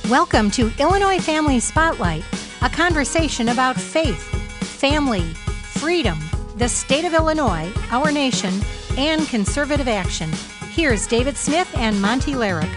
Welcome to Illinois Family Spotlight, a conversation about faith, family, freedom, the state of Illinois, our nation, and conservative action. Here's David Smith and Monty Larrick.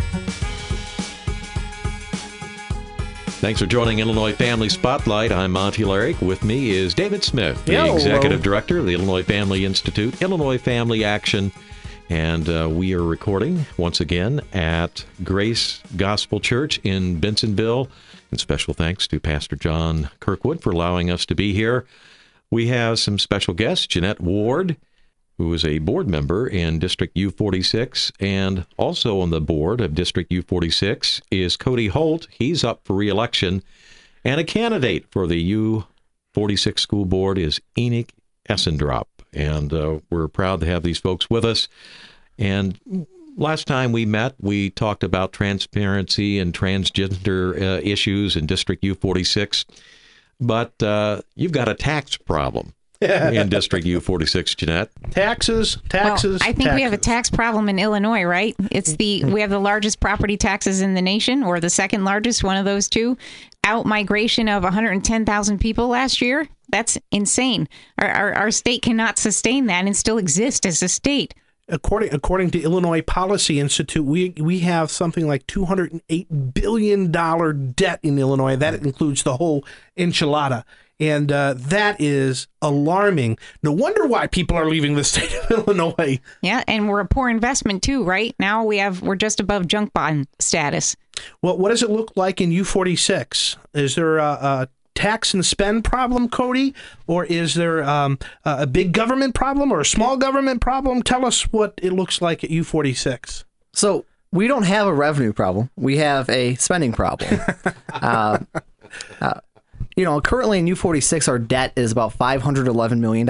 Thanks for joining Illinois Family Spotlight. I'm Monty Larrick. With me is David Smith, the Executive Director of the Illinois Family Institute, Illinois Family Action. And we are recording once again at Grace Gospel Church in Bensenville. And special thanks to Pastor John Kirkwood for allowing us to be here. We have some special guests, Jeanette Ward, who is a board member in District U46, and also on the board of District U46 is Cody Holt. He's up for re-election, and a candidate for the U46 school board is Enoch Essendrop, and we're proud to have these folks with us. And last time we met, we talked about transparency and transgender issues in District U46, but you've got a tax problem in District U46, Jeanette. Taxes. Well, I think we have a tax problem in Illinois, right? We have the largest property taxes in the nation, or the second largest, one of those two. Out migration of 110,000 people last year. That's insane. Our state cannot sustain that and still exist as a state. According to Illinois Policy Institute, we have something like $208 billion debt in Illinois. That includes the whole enchilada. And that is alarming. No wonder why people are leaving the state of Illinois. Yeah, and we're a poor investment too, right? Now we're just above junk bond status. Well, what does it look like in U46? Is there a tax and spend problem, Cody? Or is there a big government problem or a small government problem? Tell us what it looks like at U46. So we don't have a revenue problem. We have a spending problem. Currently in U46, our debt is about $511 million.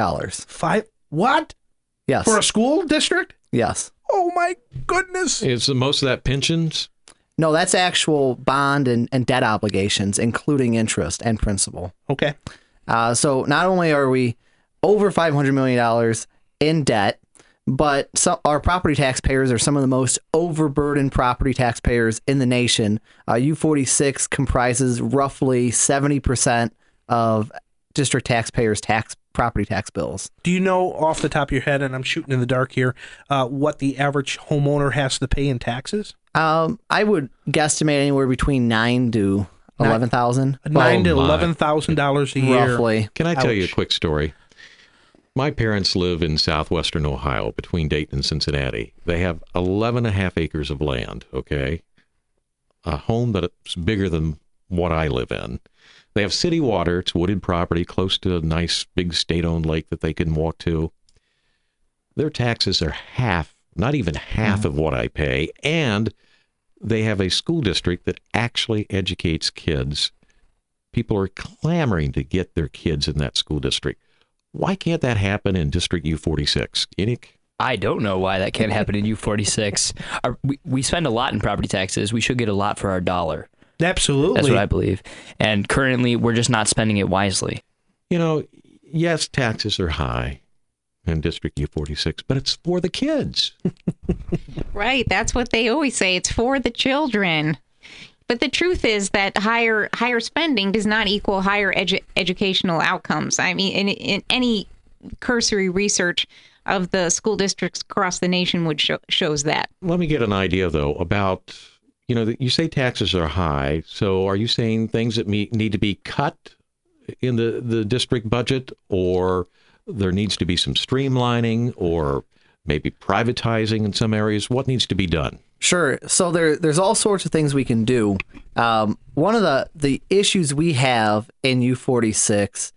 What? Yes. For a school district? Yes. Oh, my goodness. Is most of that pensions? No, that's actual bond and debt obligations, including interest and principal. Okay. So not only are we over $500 million in debt, but our property taxpayers are some of the most overburdened property taxpayers in the nation. U46 comprises roughly 70% of district taxpayers' property tax bills. Do you know off the top of your head, and I'm shooting in the dark here, what the average homeowner has to pay in taxes? I would guesstimate anywhere between $9,000 to $11,000. $9,000 to $11,000 a year. Roughly. Can I tell you a quick story? My parents live in southwestern Ohio, between Dayton and Cincinnati. They have 11 and a half acres of land, okay? A home that's bigger than what I live in. They have city water. It's wooded property close to a nice big state-owned lake that they can walk to. Their taxes are half, not even half of what I pay, and they have a school district that actually educates kids. People are clamoring to get their kids in that school district. Why can't that happen in District U46? Enoch? I don't know why that can't happen in U46. We spend a lot in property taxes. We should get a lot for our dollar. Absolutely. That's what I believe. And currently, we're just not spending it wisely. Yes, taxes are high in District U46, but it's for the kids. Right. That's what they always say. It's for the children. But the truth is that higher spending does not equal higher educational outcomes. I mean, in any cursory research of the school districts across the nation would shows that. Let me get an idea, though, about, you say taxes are high. So are you saying things that need to be cut in the district budget, or there needs to be some streamlining, or maybe privatizing in some areas? What needs to be done? Sure. So there's all sorts of things we can do. One of the issues we have in U46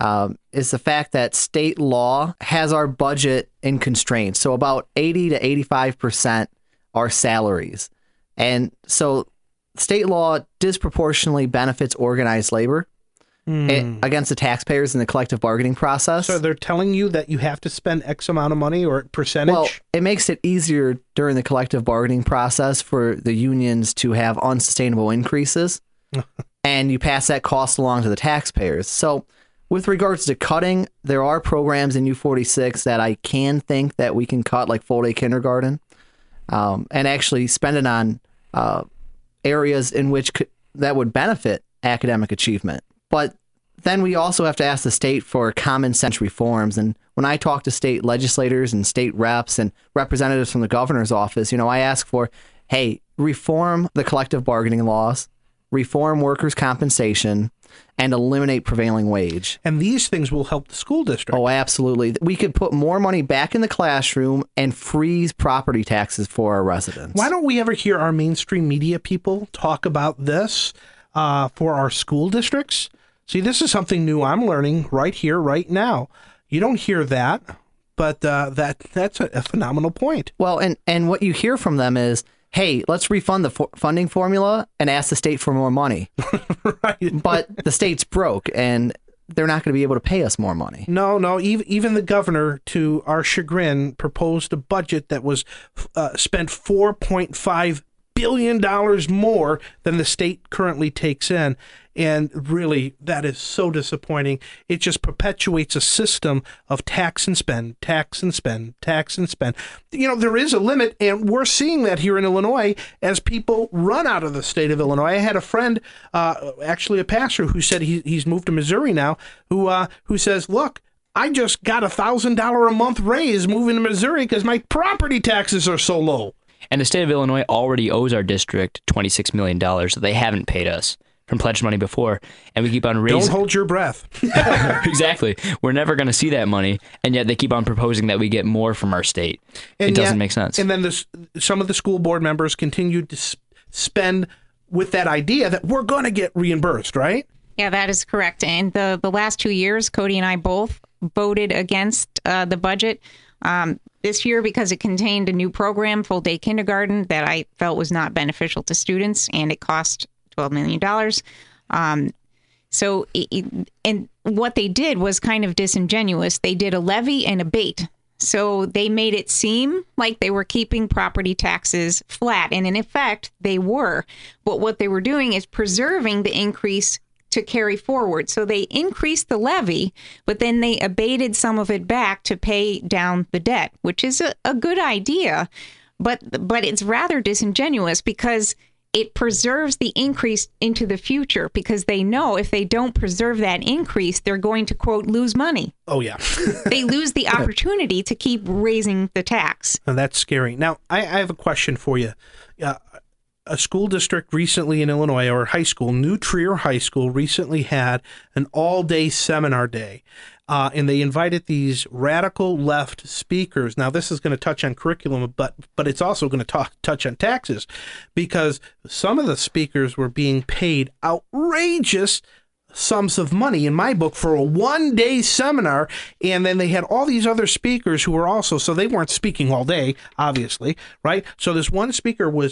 is the fact that state law has our budget in constraints. So about 80 to 85% are salaries. And so state law disproportionately benefits organized labor against the taxpayers in the collective bargaining process. So they're telling you that you have to spend X amount of money or percentage? Well, it makes it easier during the collective bargaining process for the unions to have unsustainable increases, and you pass that cost along to the taxpayers. So with regards to cutting, there are programs in U46 that I can think that we can cut, like full-day kindergarten, and actually spend it on areas in which that would benefit academic achievement. But then we also have to ask the state for common sense reforms. And when I talk to state legislators and state reps and representatives from the governor's office, I ask for, hey, reform the collective bargaining laws, reform workers' compensation, and eliminate prevailing wage. And these things will help the school district. Oh, absolutely. We could put more money back in the classroom and freeze property taxes for our residents. Why don't we ever hear our mainstream media people talk about this for our school districts? See, this is something new I'm learning right here, right now. You don't hear that, but that's a phenomenal point. Well, and what you hear from them is, hey, let's refund the funding formula and ask the state for more money. Right. But the state's broke, and they're not going to be able to pay us more money. No. Even the governor, to our chagrin, proposed a budget that was spent $4.5 billion more than the state currently takes in. And really, that is so disappointing. It just perpetuates a system of tax and spend, tax and spend, tax and spend. There is a limit, and we're seeing that here in Illinois as people run out of the state of Illinois. I had a friend, actually a pastor, who said he's moved to Missouri now, who says, look, I just got $1,000 a month raise moving to Missouri because my property taxes are so low. And the state of Illinois already owes our district $26 million that they haven't paid us from pledged money before, and we keep on raising. Don't hold your breath. Exactly. We're never going to see that money, and yet they keep on proposing that we get more from our state. It doesn't make sense. And then some of the school board members continue to spend with that idea that we're going to get reimbursed, right? Yeah, that is correct. And the last 2 years, Cody and I both voted against the budget. This year, because it contained a new program, full day kindergarten, that I felt was not beneficial to students, and it cost $12 million. And what they did was kind of disingenuous. They did a levy and abate. So they made it seem like they were keeping property taxes flat. And in effect, they were. But what they were doing is preserving the increase to carry forward. So they increased the levy, but then they abated some of it back to pay down the debt, which is a good idea. But it's rather disingenuous because it preserves the increase into the future, because they know if they don't preserve that increase, they're going to, quote, lose money. Oh, yeah. They lose the opportunity to keep raising the tax. And that's scary. Now, I have a question for you. A school district recently in Illinois, or high school, New Trier High School, recently had an all-day seminar day. And they invited these radical left speakers. Now, this is going to touch on curriculum, but it's also going to touch on taxes, because some of the speakers were being paid outrageous sums of money, in my book, for a one-day seminar. And then they had all these other speakers who were also, so they weren't speaking all day, obviously, right? So this one speaker was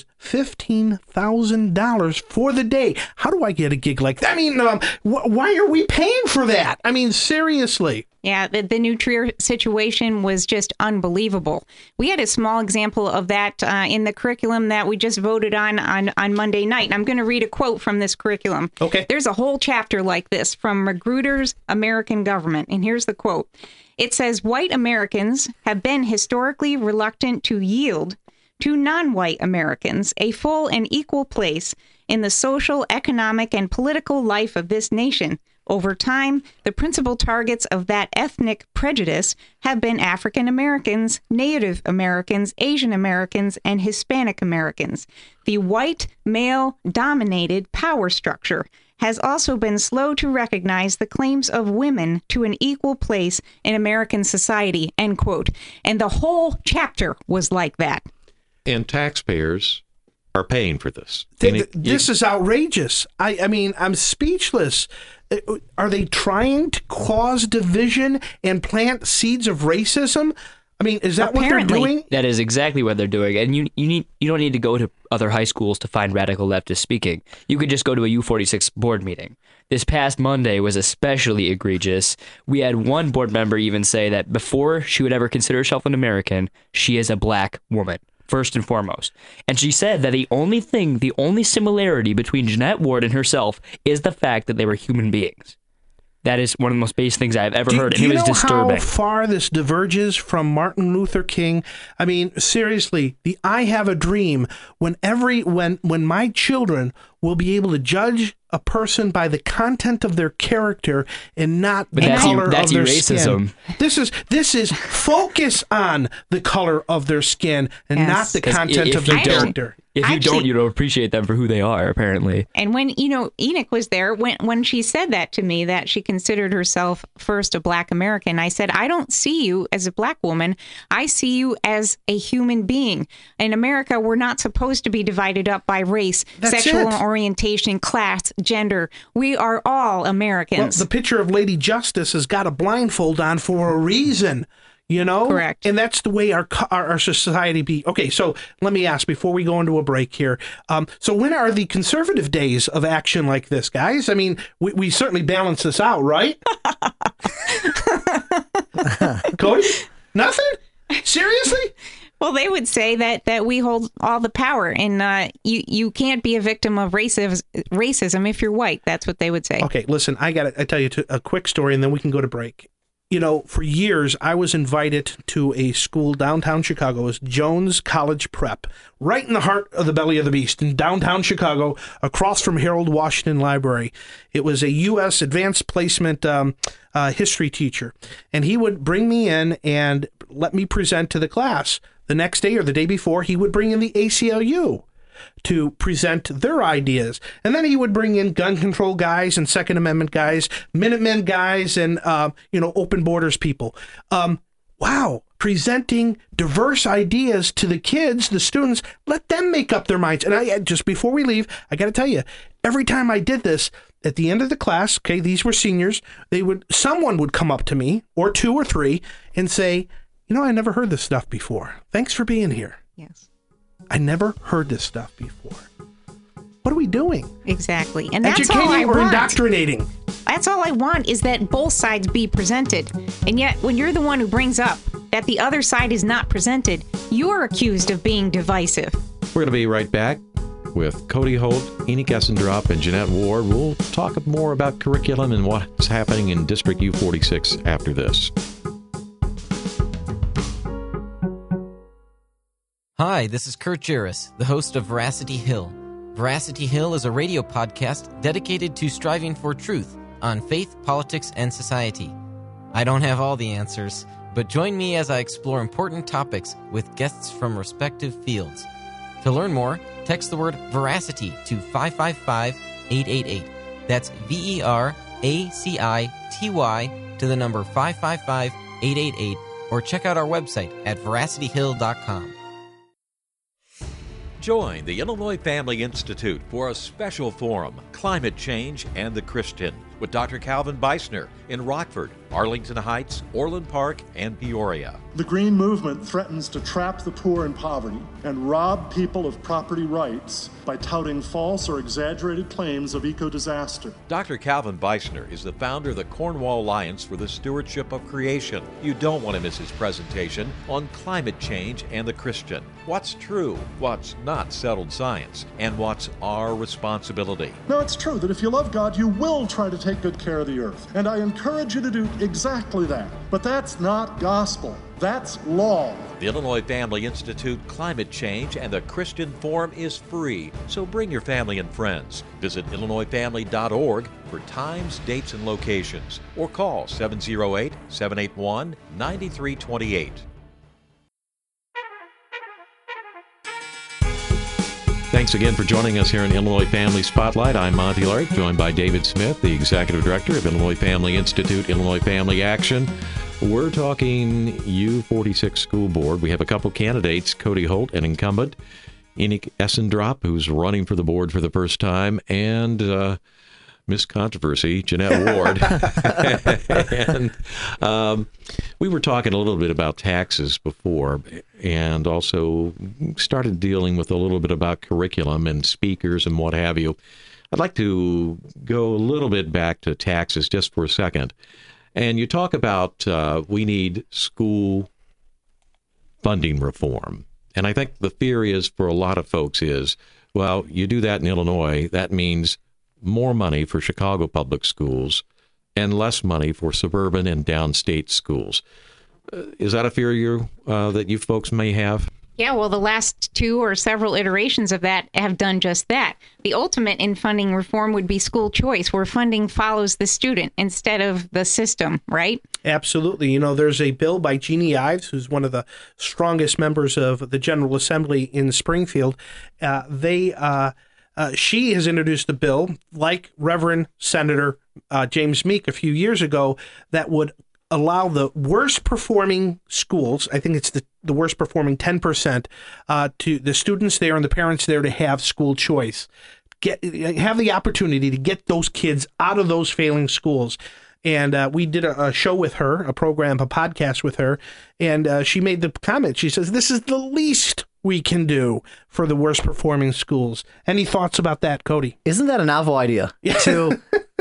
$15,000 for the day. How do I get a gig like that? I mean, why are we paying for that? I mean, seriously. Yeah, the New Trier situation was just unbelievable. We had a small example of that in the curriculum that we just voted on Monday night. And I'm going to read a quote from this curriculum. Okay. There's a whole chapter like this from Magruder's American Government. And here's the quote. It says, white Americans have been historically reluctant to yield to non-white Americans a full and equal place in the social, economic, and political life of this nation. Over time, the principal targets of that ethnic prejudice have been African Americans, Native Americans, Asian Americans, and Hispanic Americans. The white, male-dominated power structure has also been slow to recognize the claims of women to an equal place in American society, end quote. And the whole chapter was like that. And taxpayers are paying for this. This is outrageous. I mean, I'm speechless. Are they trying to cause division and plant seeds of racism? I mean, is that Apparently. what they're doing? That is exactly what they're doing. And you don't need to go to other high schools to find radical leftists speaking. You could just go to a U46 board meeting. This past Monday was especially egregious. We had one board member even say that before she would ever consider herself an American, she is a black woman, first and foremost. And she said that the only similarity between Jeanette Ward and herself is the fact that they were human beings. That is one of the most basic things I've ever heard, and Do it you was know disturbing. how far this diverges from Martin Luther King? I mean, seriously, the "I have a dream." When my children will be able to judge a person by the content of their character and not the color of their racism. skin. This is focus on the color of their skin and not the content of their character. If you don't, you don't appreciate them for who they are, apparently. And when, Enoch was there, when she said that to me, that she considered herself first a Black American, I said, I don't see you as a Black woman. I see you as a human being. In America, we're not supposed to be divided up by race, sexual orientation, class, gender. We are all Americans. Well, the picture of Lady Justice has got a blindfold on for a reason. Correct. And that's the way our society be. Okay, so let me ask before we go into a break here. So when are the conservative days of action like this, guys? I mean, we certainly balance this out, right? Cody? Nothing? Seriously? Well, they would say that we hold all the power, and you can't be a victim of racism if you're white. That's what they would say. Okay, listen, I tell you a quick story, and then we can go to break. For years, I was invited to a school downtown Chicago. It was Jones College Prep, right in the heart of the belly of the beast in downtown Chicago, across from Harold Washington Library. It was a U.S. advanced placement history teacher, and he would bring me in and let me present to the class. The next day or the day before, he would bring in the ACLU to present their ideas. And then he would bring in gun control guys and Second Amendment guys, Minutemen guys, and, open borders people. Wow. Presenting diverse ideas to the kids, the students, let them make up their minds. And just before we leave, I got to tell you, every time I did this, at the end of the class, okay, these were seniors, someone would come up to me, or two or three, and say, I never heard this stuff before. Thanks for being here. Yes. I never heard this stuff before. What are we doing? Exactly. And that's Educating all I or want. indoctrinating? That's all I want, is that both sides be presented. And yet, when you're the one who brings up that the other side is not presented, you're accused of being divisive. We're going to be right back with Cody Holt, Enoch Essendrop, and Jeanette Ward. We'll talk more about curriculum and what's happening in District U46 after this. Hi, this is Kurt Juris, the host of Veracity Hill. Veracity Hill is a radio podcast dedicated to striving for truth on faith, politics, and society. I don't have all the answers, but join me as I explore important topics with guests from respective fields. To learn more, text the word Veracity to 555-888. That's VERACITY to the number 555-888, or check out our website at veracityhill.com. Join the Illinois Family Institute for a special forum, Climate Change and the Christian, with Dr. Calvin Beisner in Rockford, Arlington Heights, Orland Park, and Peoria. The Green Movement threatens to trap the poor in poverty and rob people of property rights by touting false or exaggerated claims of eco-disaster. Dr. Calvin Beisner is the founder of the Cornwall Alliance for the Stewardship of Creation. You don't want to miss his presentation on climate change and the Christian. What's true, what's not settled science, and what's our responsibility. Now, it's true that if you love God, you will try to take good care of the earth. And I encourage you to do exactly that. But that's not gospel. That's law. The Illinois Family Institute Climate Change and the Christian Forum is free, so bring your family and friends. Visit IllinoisFamily.org for times, dates, and locations, or call 708-781-9328. Thanks again for joining us here in Illinois Family Spotlight. I'm Monty Larrick, joined by David Smith, the Executive Director of Illinois Family Institute, Illinois Family Action. We're talking U46 School Board. We have a couple candidates, Cody Holt, an incumbent, Enoch Essendrop, who's running for the board for the first time, and Miss Controversy, Jeanette Ward. And we were talking a little bit about taxes before, and also started dealing with a little bit about curriculum and speakers and what have you. I'd like to go a little bit back to taxes just for a second. And you talk about we need school funding reform. And I think the fear is for a lot of folks is, well, you do that in Illinois, that means more money for Chicago public schools and less money for suburban and downstate schools. Is that a fear that you folks may have? Yeah, well, the last two or several iterations of that have done just that. The ultimate in funding reform would be school choice, where funding follows the student instead of the system, right? Absolutely. You know, there's a bill by Jeannie Ives, who's one of the strongest members of the General Assembly in Springfield. She has introduced a bill, like Reverend Senator James Meek a few years ago, that would allow the worst performing schools, I think it's the worst performing 10%, to the students there and the parents there to have school choice. Have the opportunity to get those kids out of those failing schools. And we did a show with her, a podcast with her, and she made the comment. She says, this is the least we can do for the worst performing schools. Any thoughts about that, Cody? Isn't that a novel idea to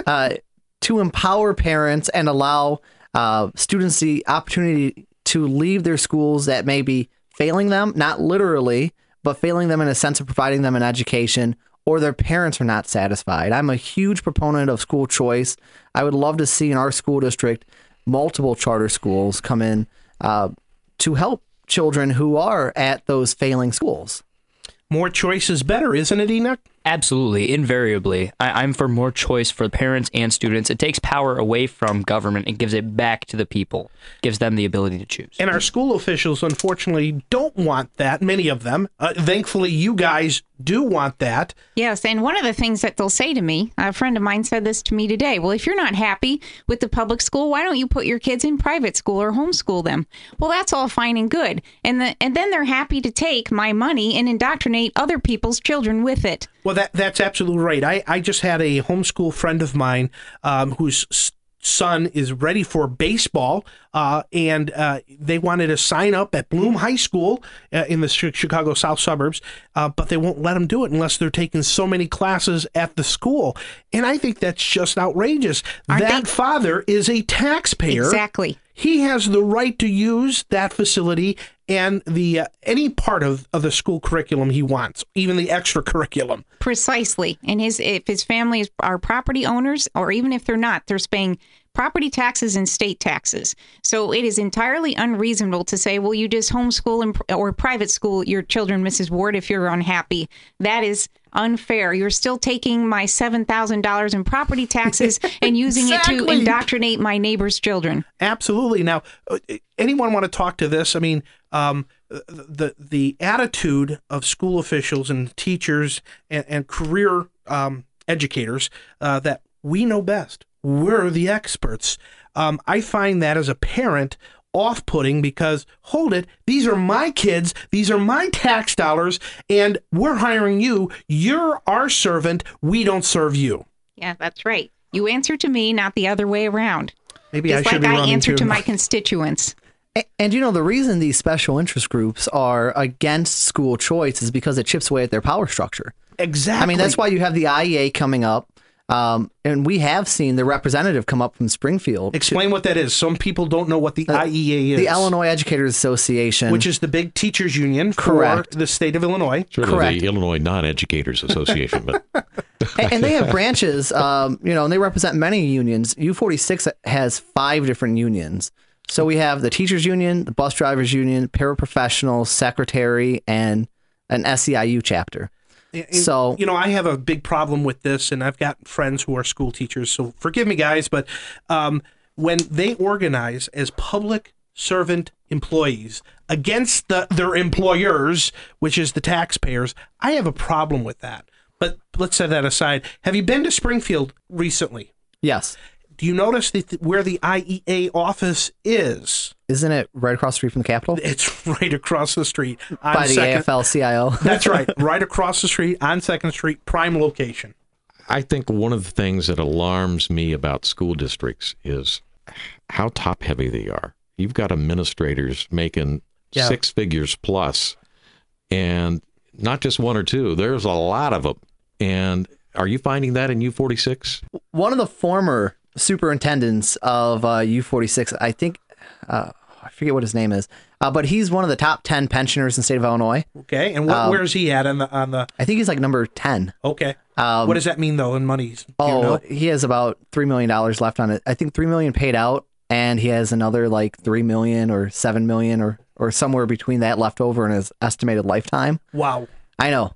empower parents and allow students the opportunity to leave their schools that may be failing them, not literally, but failing them in a sense of providing them an education, or their parents are not satisfied? I'm a huge proponent of school choice. I would love to see in our school district multiple charter schools come in to help children who are at those failing schools. More choice is better, isn't it, Enoch? Absolutely, invariably. I'm for more choice for parents and students. It takes power away from government and gives it back to the people, gives them the ability to choose. And our school officials, unfortunately, don't want that, many of them. Thankfully, you guys do want that. Yes, and one of the things that they'll say to me, a friend of mine said this to me today, well, if you're not happy with the public school, why don't you put your kids in private school or homeschool them? Well, that's all fine and good. And then they're happy to take my money and indoctrinate other people's children with it. Well, that's absolutely right. I just had a homeschool friend of mine whose son is ready for baseball, and they wanted to sign up at Bloom High School in the Chicago South suburbs, but they won't let them do it unless they're taking so many classes at the school. And I think that's just outrageous. That father is a taxpayer. Exactly. He has the right to use that facility and the any part of the school curriculum he wants, even the extra curriculum. Precisely. And if his family are property owners, or even if they're not, they're paying property taxes and state taxes. So it is entirely unreasonable to say, well, you just homeschool or private school your children, Mrs. Ward, if you're unhappy. That is unfair. You're still taking my $7,000 in property taxes and using it to indoctrinate my neighbor's children. Absolutely. Now, anyone want to talk to this? I mean, the attitude of school officials and teachers and career educators that we know best. We're the experts. I find that as a parent off-putting because, hold it, these are my kids, these are my tax dollars, and we're hiring you. You're our servant. We don't serve you. Yeah, that's right. You answer to me, not the other way around. Maybe just I should like be I answer too. to my constituents. And you know, the reason these special interest groups are against school choice is because it chips away at their power structure. Exactly. I mean, that's why you have the IEA coming up. And we have seen the representative come up from Springfield. Explain what that is. Some people don't know what the IEA is. The Illinois Educators Association. Which is the big teachers union for the state of Illinois. Sort of Correct. the Illinois Non-Educators Association. But and they have branches, and they represent many unions. U46 has 5 different unions. So we have the teachers union, the bus drivers union, paraprofessionals, secretary, and an SEIU chapter. So, I have a big problem with this, and I've got friends who are school teachers, so forgive me, guys, but when they organize as public servant employees against their employers, which is the taxpayers, I have a problem with that. But let's set that aside. Have you been to Springfield recently? Yes. Do you notice where the IEA office is? Isn't it right across the street from the Capitol? It's right across the street. By the AFL-CIO. That's right. Right across the street on 2nd Street, prime location. I think one of the things that alarms me about school districts is how top-heavy they are. You've got administrators making 6 figures plus, and not just 1 or 2. There's a lot of them. And are you finding that in U46? One of the former superintendents of U46, I think, I forget what his name is, but he's one of the top 10 pensioners in the state of Illinois. Okay, and where is he at on the? I think he's like number 10. Okay. What does that mean though in money? He has about $3 million left on it. I think $3 million paid out, and he has another like $3 million or $7 million or somewhere between that left over in his estimated lifetime. Wow. I know.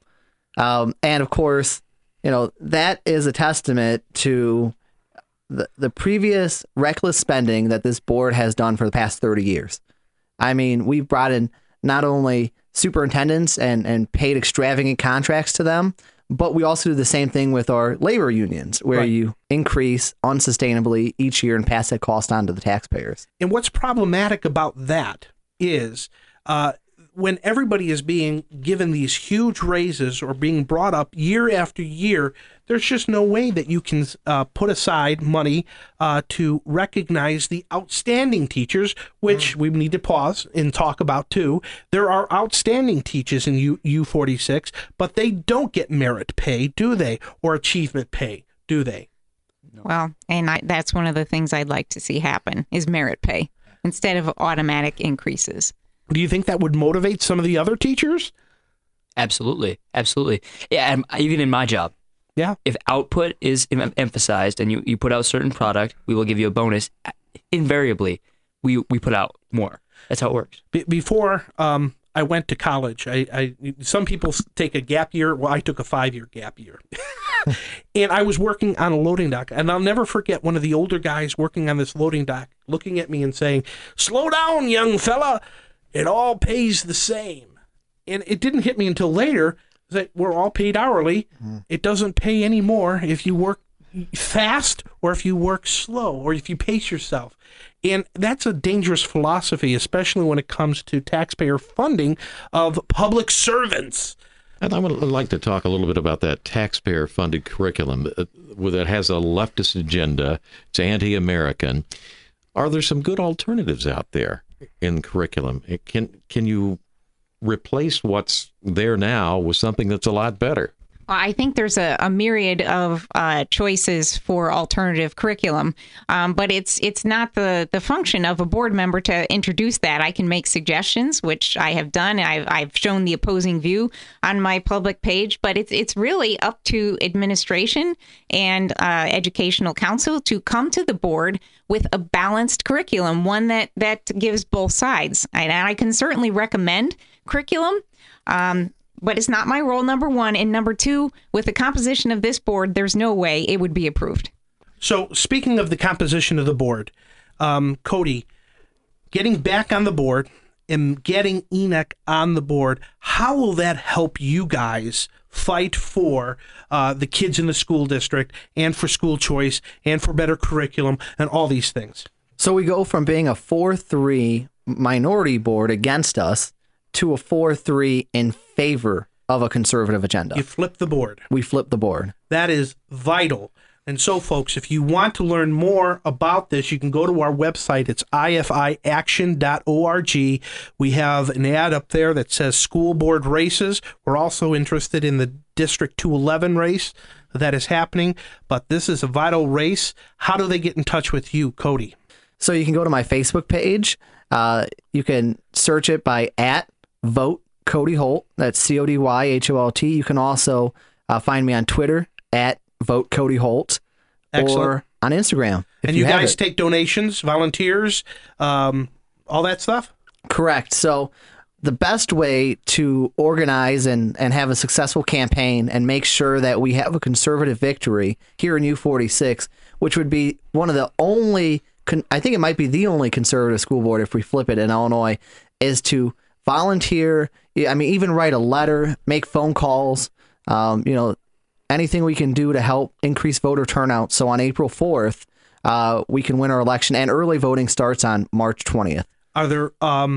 And of course, that is a testament to the previous reckless spending that this board has done for the past 30 years. I mean, we've brought in not only superintendents and paid extravagant contracts to them, but we also do the same thing with our labor unions, where you increase unsustainably each year and pass that cost on to the taxpayers. And what's problematic about that is when everybody is being given these huge raises or being brought up year after year, there's just no way that you can put aside money to recognize the outstanding teachers, which we need to pause and talk about too. There are outstanding teachers in U46, but they don't get merit pay, do they? Or achievement pay, do they? Well, and that's one of the things I'd like to see happen is merit pay instead of automatic increases. Do you think that would motivate some of the other teachers? Absolutely. Yeah, and even in my job. Yeah. If output is emphasized and you put out certain product, we will give you a bonus. Invariably, we put out more. That's how it works. Before I went to college, some people take a gap year. Well, I took a 5-year gap year. And I was working on a loading dock. And I'll never forget one of the older guys working on this loading dock looking at me and saying, "Slow down, young fella. It all pays the same." And it didn't hit me until later that we're all paid hourly. It doesn't pay any more if you work fast or if you work slow or if you pace yourself. And that's a dangerous philosophy, especially when it comes to taxpayer funding of public servants. And I would like to talk a little bit about that taxpayer-funded curriculum that has a leftist agenda. It's anti-American. Are there some good alternatives out there in curriculum? Can you replace what's there now with something that's a lot better? I think there's a myriad of choices for alternative curriculum, but it's not the function of a board member to introduce that. I can make suggestions, which I have done. I've shown the opposing view on my public page, but it's really up to administration and educational council to come to the board with a balanced curriculum, one that gives both sides. And I can certainly recommend curriculum. But it's not my role, number one. And number two, with the composition of this board, there's no way it would be approved. So speaking of the composition of the board, Cody, getting back on the board and getting Enoch on the board, how will that help you guys fight for the kids in the school district and for school choice and for better curriculum and all these things? So we go from being a 4-3 minority board against us to a 4-3 in favor of a conservative agenda. You flip the board. We flip the board. That is vital. And so, folks, if you want to learn more about this, you can go to our website. It's ifiaction.org. We have an ad up there that says school board races. We're also interested in the District 211 race that is happening, but this is a vital race. How do they get in touch with you, Cody? So you can go to my Facebook page. You can search it by @Vote Cody Holt. That's CODYHOLT. You can also find me on Twitter @Vote Cody Holt. Excellent. Or on Instagram. And you guys take donations, volunteers, all that stuff? Correct. So the best way to organize and have a successful campaign and make sure that we have a conservative victory here in U46, which would be one of the only, I think it might be the only conservative school board if we flip it in Illinois, is to volunteer. I mean, even write a letter, make phone calls, anything we can do to help increase voter turnout. So on April 4th, we can win our election, and early voting starts on March 20th. Are there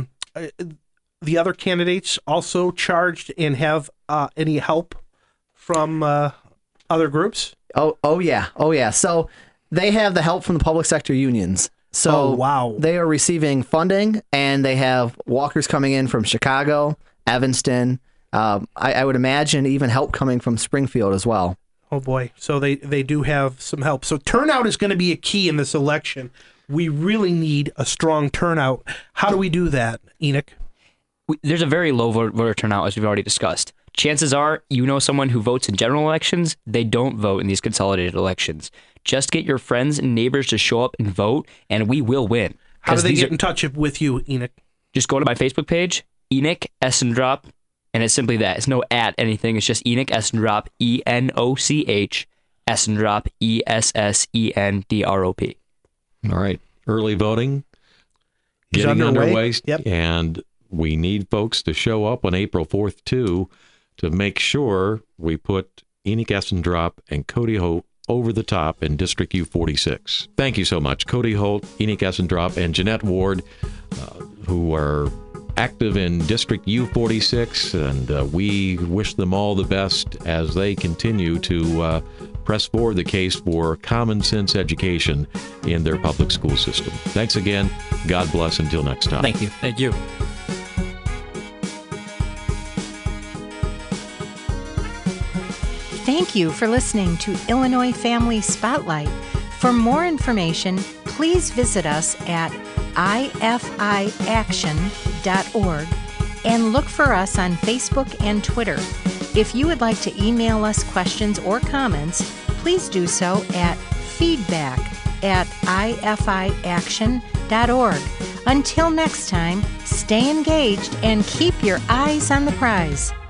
the other candidates also charged and have any help from other groups? Oh yeah. So they have the help from the public sector unions. So wow. They are receiving funding, and they have walkers coming in from Chicago, Evanston. I would imagine even help coming from Springfield as well. Oh boy. So they do have some help. So turnout is going to be a key in this election. we really need a strong turnout. How do we do that, Enoch? There's a very low voter turnout, as we've already discussed. Chances are, you know someone who votes in general elections, they don't vote in these consolidated elections. Just get your friends and neighbors to show up and vote, and we will win. How do they get in touch with you, Enoch? Just go to my Facebook page, Enoch Essendrop, and it's simply that. It's no at anything. It's just Enoch Essendrop, ENOCH, Essendrop, ESSENDROP. All right. Early voting getting underway. Yep. And we need folks to show up on April 4th, too, to make sure we put Enoch Essendrop and Cody Holt over the top in District U46. Thank you so much, Cody Holt, Enoch Essendrop, and Jeanette Ward, who are active in District U46, and we wish them all the best as they continue to press forward the case for common sense education in their public school system. Thanks again. God bless. Until next time. Thank you. Thank you. Thank you for listening to Illinois Family Spotlight. For more information, please visit us at ifiaction.org and look for us on Facebook and Twitter. If you would like to email us questions or comments, please do so at feedback@ifiaction.org. Until next time, stay engaged and keep your eyes on the prize.